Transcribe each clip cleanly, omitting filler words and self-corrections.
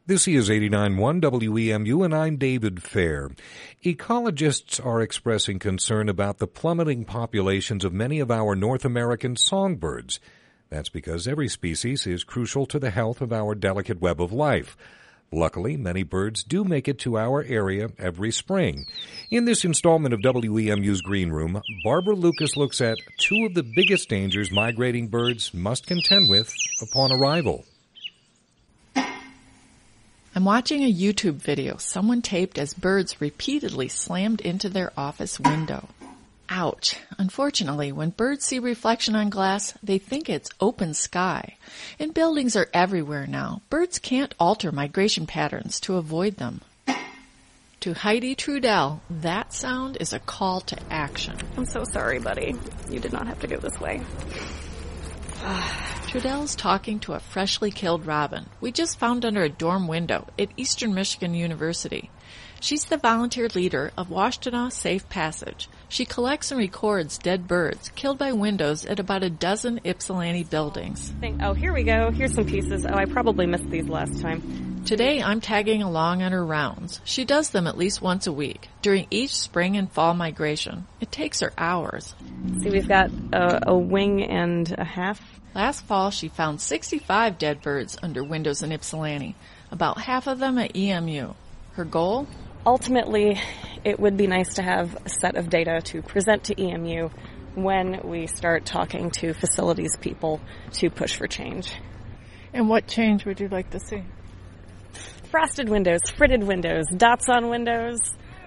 This is 89.1 WEMU, and I'm David Fair. Ecologists are expressing concern about the plummeting populations of many of our North American songbirds. That's because every species is crucial to the health of our delicate web of life. Luckily, many birds do make it to our area every spring. In this installment of WEMU's Green Room, Barbara Lucas looks at two of the biggest dangers migrating birds must contend with upon arrival. I'm watching a YouTube video someone taped as birds repeatedly slammed into their office window. Ouch. Unfortunately, when birds see reflection on glass, they think it's open sky. And buildings are everywhere now. Birds can't alter migration patterns to avoid them. To Heidi Trudell, that sound is a call to action. I'm so sorry, buddy. You did not have to go this way. Trudell's talking to a freshly killed robin we just found under a dorm window at Eastern Michigan University. She's the volunteer leader of Washtenaw Safe Passage. She collects and records dead birds killed by windows at about a dozen Ypsilanti buildings. Oh, here we go. Here's some pieces. Oh, I probably missed these last time. Today, I'm tagging along on her rounds. She does them at least once a week during each spring and fall migration. It takes her hours. See, we've got a wing and a half. Last fall, she found 65 dead birds under windows in Ypsilanti, about half of them at EMU. Her goal? Ultimately, it would be nice to have a set of data to present to EMU when we start talking to facilities people to push for change. And what change would you like to see? Frosted windows, fritted windows, dots on windows.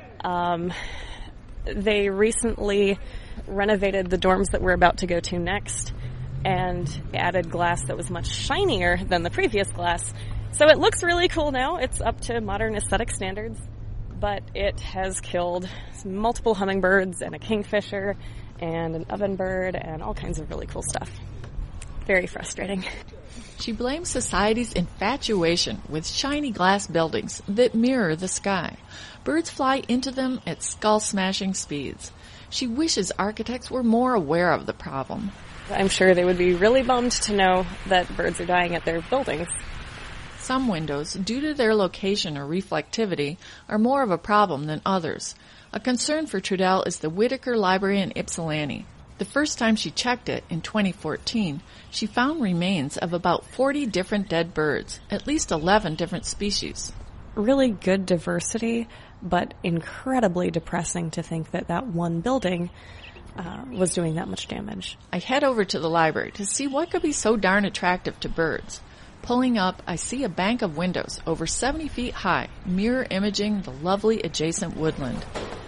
They recently renovated the dorms that we're about to go to next and added glass that was much shinier than the previous glass. So it looks really cool now. It's up to modern aesthetic standards, but it has killed multiple hummingbirds and a kingfisher and an ovenbird and all kinds of really cool stuff. Very frustrating. She blames society's infatuation with shiny glass buildings that mirror the sky. Birds fly into them at skull-smashing speeds. She wishes architects were more aware of the problem. I'm sure they would be really bummed to know that birds are dying at their buildings. Some windows, due to their location or reflectivity, are more of a problem than others. A concern for Trudell is the Whitaker Library in Ypsilanti. The first time she checked it, in 2014, she found remains of about 40 different dead birds, at least 11 different species. Really good diversity, but incredibly depressing to think that that one building was doing that much damage. I head over to the library to see what could be so darn attractive to birds. Pulling up, I see a bank of windows over 70 feet high, mirror imaging the lovely adjacent woodland.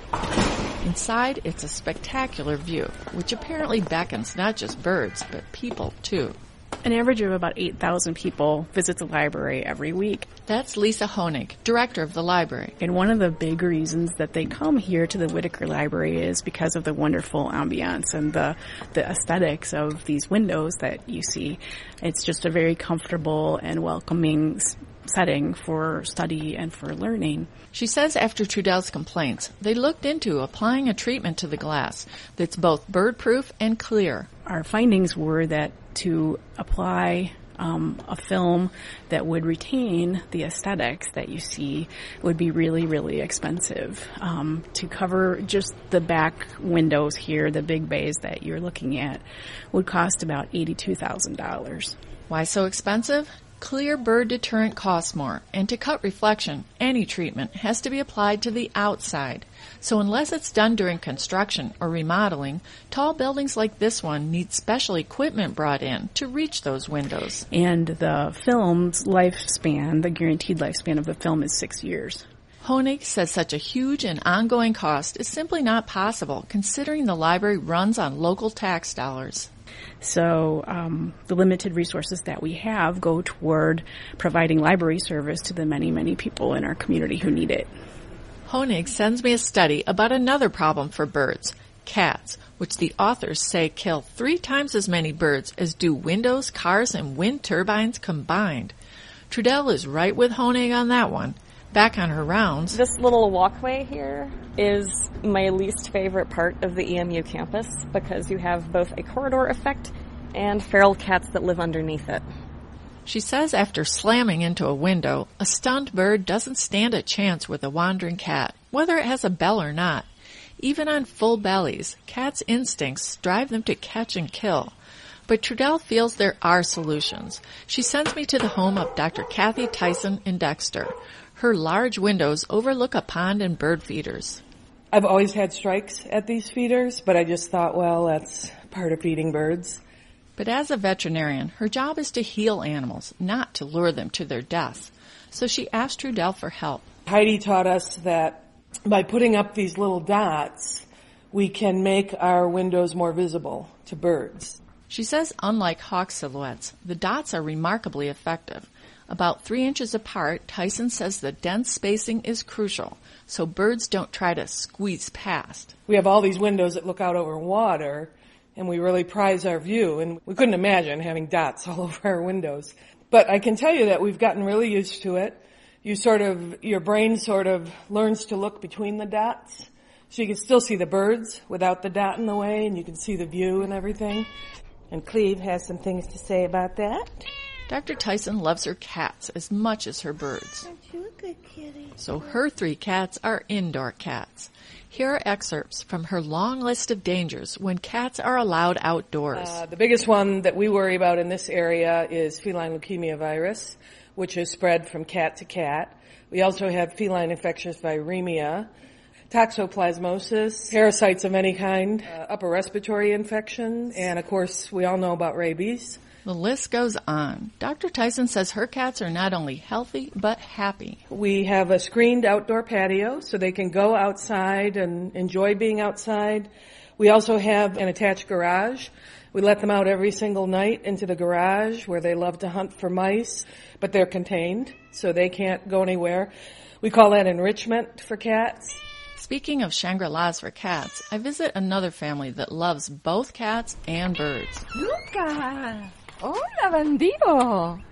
Inside, it's a spectacular view, which apparently beckons not just birds, but people, too. An average of about 8,000 people visit the library every week. That's Lisa Honig, director of the library. And one of the big reasons that they come here to the Whitaker Library is because of the wonderful ambiance and the aesthetics of these windows that you see. It's just a very comfortable and welcoming setting for study and for learning. She says after Trudell's complaints, they looked into applying a treatment to the glass that's both bird-proof and clear. Our findings were that to apply a film that would retain the aesthetics that you see would be really, really expensive. To cover just the back windows here, the big bays that you're looking at, would cost about $82,000. Why so expensive? Clear bird deterrent costs more, and to cut reflection, any treatment has to be applied to the outside. So unless it's done during construction or remodeling, tall buildings like this one need special equipment brought in to reach those windows. And the film's lifespan, the guaranteed lifespan of the film, is 6 years. Honig says such a huge and ongoing cost is simply not possible, considering the library runs on local tax dollars. So the limited resources that we have go toward providing library service to the many, many people in our community who need it. Honig sends me a study about another problem for birds, cats, which the authors say kill 3 times as many birds as do windows, cars, and wind turbines combined. Trudell is right with Honig on that one. Back on her rounds. This little walkway here is my least favorite part of the EMU campus because you have both a corridor effect and feral cats that live underneath it. She says after slamming into a window, a stunned bird doesn't stand a chance with a wandering cat, whether it has a bell or not. Even on full bellies, cats' instincts drive them to catch and kill. But Trudell feels there are solutions. She sends me to the home of Dr. Kathy Tyson in Dexter. Her large windows overlook a pond and bird feeders. I've always had strikes at these feeders, but I just thought, well, that's part of feeding birds. But as a veterinarian, her job is to heal animals, not to lure them to their deaths. So she asked Trudell for help. Heidi taught us that by putting up these little dots, we can make our windows more visible to birds. She says unlike hawk silhouettes, the dots are remarkably effective. About 3 inches apart, Tyson says the dense spacing is crucial, so birds don't try to squeeze past. We have all these windows that look out over water, and we really prize our view, and we couldn't imagine having dots all over our windows. But I can tell you that we've gotten really used to it. Your brain sort of learns to look between the dots, so you can still see the birds without the dot in the way, and you can see the view and everything. And Cleve has some things to say about that. Dr. Tyson loves her cats as much as her birds. Aren't you a good kitty? So her 3 cats are indoor cats. Here are excerpts from her long list of dangers when cats are allowed outdoors. The biggest one that we worry about in this area is feline leukemia virus, which is spread from cat to cat. We also have feline infectious viremia, toxoplasmosis, parasites of any kind, upper respiratory infections, and of course we all know about rabies. The list goes on. Dr. Tyson says her cats are not only healthy, but happy. We have a screened outdoor patio so they can go outside and enjoy being outside. We also have an attached garage. We let them out every single night into the garage where they love to hunt for mice, but they're contained, so they can't go anywhere. We call that enrichment for cats. Speaking of Shangri-Las for cats, I visit another family that loves both cats and birds. Lucas! Hola, bandido!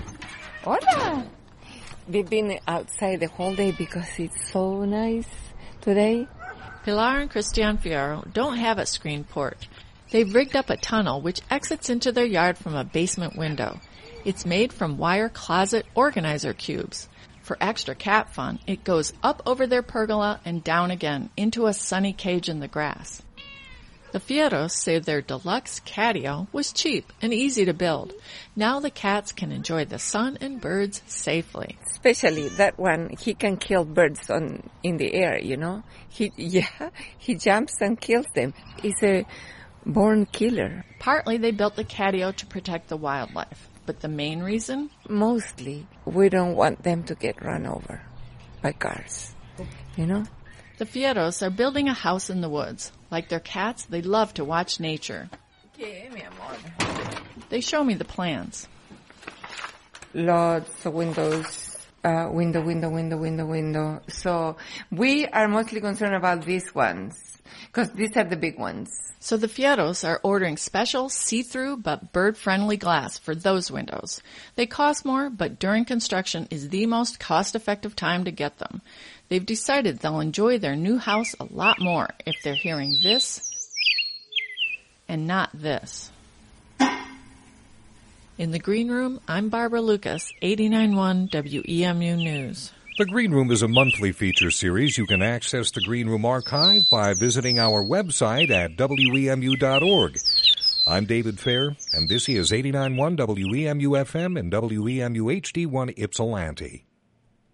Hola! We've been outside the whole day because it's so nice today. Pilar and Christian Fierro don't have a screened porch. They've rigged up a tunnel which exits into their yard from a basement window. It's made from wire closet organizer cubes. For extra cat fun, it goes up over their pergola and down again into a sunny cage in the grass. The Fierros say their deluxe catio was cheap and easy to build. Now the cats can enjoy the sun and birds safely. Especially that one, he can kill birds in the air, you know. He jumps and kills them. He's a born killer. Partly they built the catio to protect the wildlife, but the main reason? Mostly, we don't want them to get run over by cars, you know. The Fierros are building a house in the woods. Like their cats, they love to watch nature. They show me the plans. Lots of windows, window. So we are mostly concerned about these ones, because these are the big ones. So the Fierros are ordering special see-through but bird-friendly glass for those windows. They cost more, but during construction is the most cost-effective time to get them. They've decided they'll enjoy their new house a lot more if they're hearing this and not this. In the Green Room, I'm Barbara Lucas, 89.1 WEMU News. The Green Room is a monthly feature series. You can access the Green Room archive by visiting our website at WEMU.org. I'm David Fair, and this is 89.1 WEMU FM and WEMU HD1 Ypsilanti.